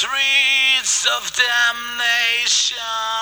streets of damnation.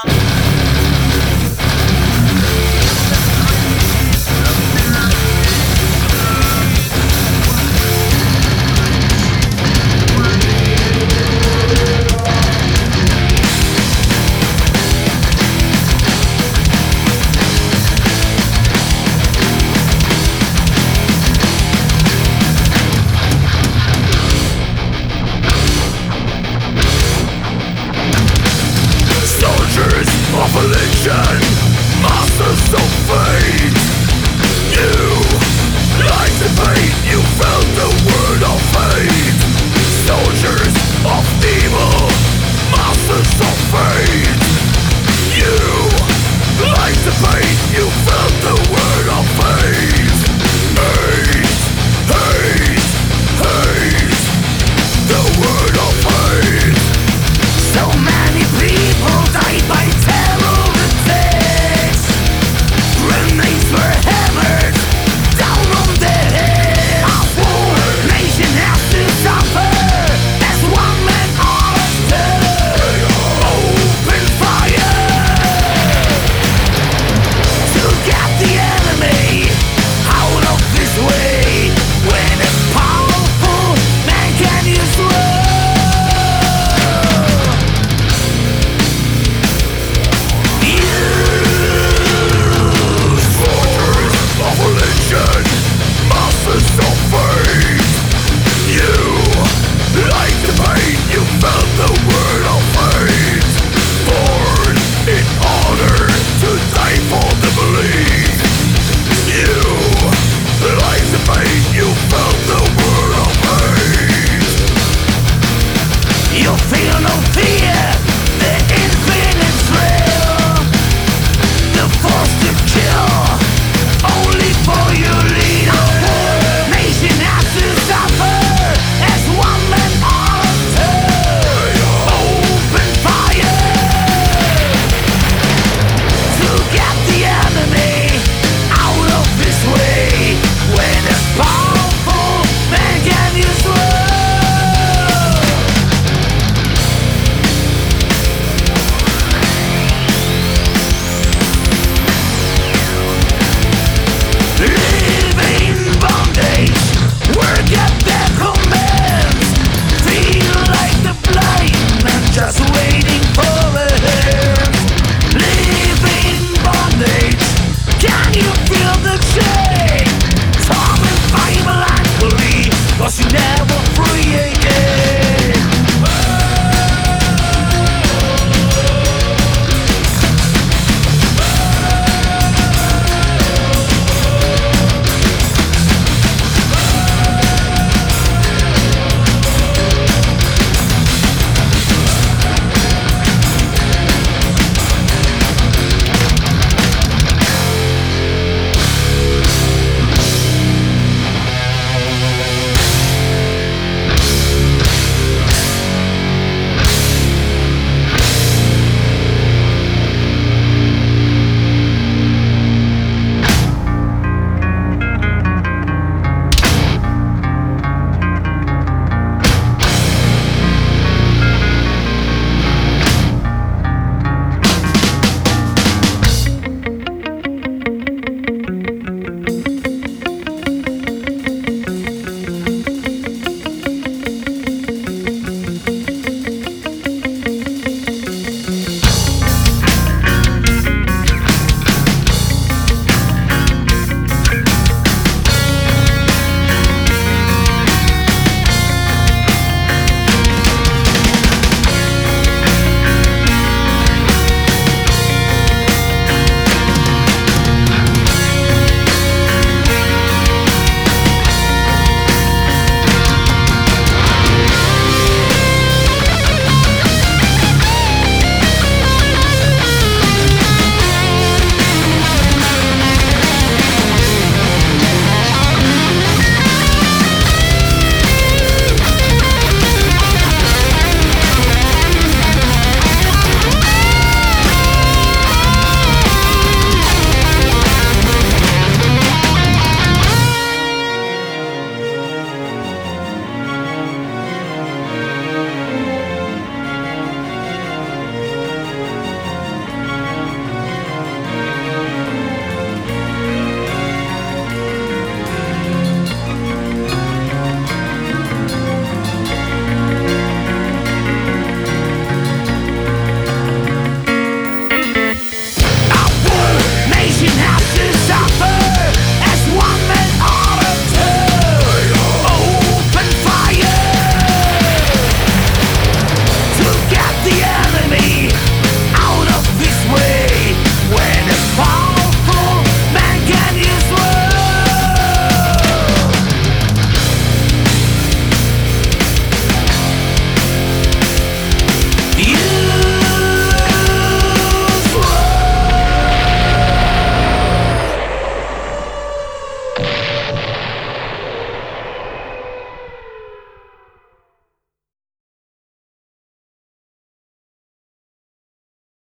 Of religion, masters of fate. You, lies and pain, you felt the word of fate. Soldiers of evil, masters of fate. You, lies and pain, you felt the word of fate. Hate, hate, hate, the word of fate. So many people died by terror attacks. Grenades were hammered down on their heads. Our whole nation has to suffer as one man understood. Open fire to get the enemy out of this way. When a powerful man can use words. Masters of fate. You, like the pain, you felt the word of fate. Born in order to die for the belief. You, like the pain, you felt the word of fate. You feel no fear.